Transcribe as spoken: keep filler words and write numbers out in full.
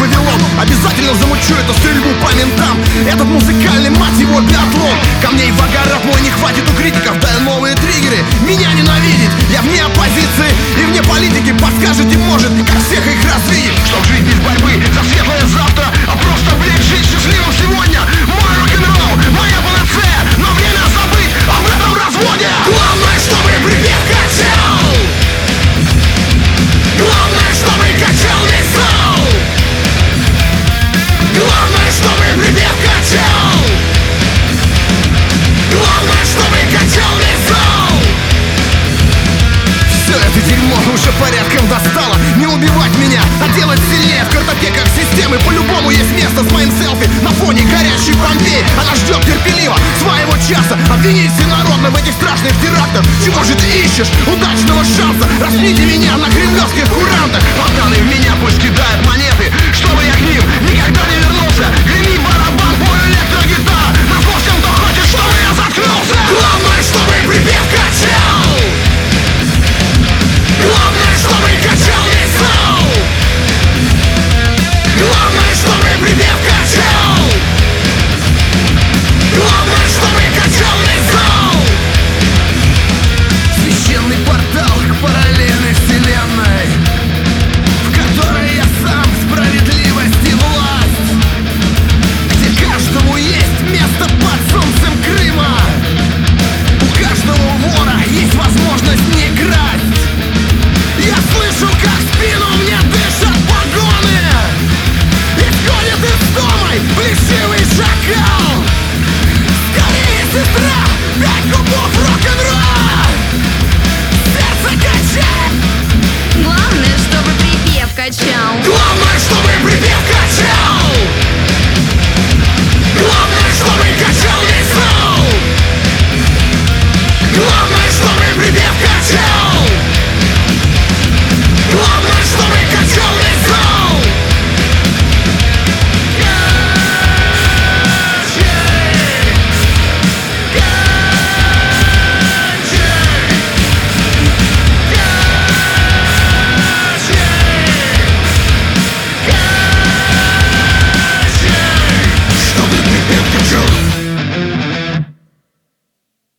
Вавилон. Обязательно замучу эту стрельбу по ментам. Этот музыкальный, мать его, биатлон. Камней в огород мой не хватит у критиков. Даю новые триггеры, меня ненавидеть. Я вне оппозиции и вне политики. Подскажете, может, как всех их развидеть. Чтоб жить без борьбы за светлое завтра, а просто, блядь, жить счастливым сегодня. Мой рок-н-ролл, моя панацея. Но время забыть об этом разводе. Главное, чтобы припев качал. Главное, чтобы качал весь зал. Главное, чтобы припев качал. Главное, чтобы качал весь зал. Все это дерьмо уже порядком достало. Не убивать меня, а делать сильнее. В картотеках системы по-любому есть место с моим селфи на фоне горящей Помпеи. Она ждет терпеливо своего часа. Обвинить всенародно в этих страшных терактах. Чего же ты ищешь? Удачного шанса. Распните меня на кремлевских курантах. Фонтаны в меня пусть кидают монеты.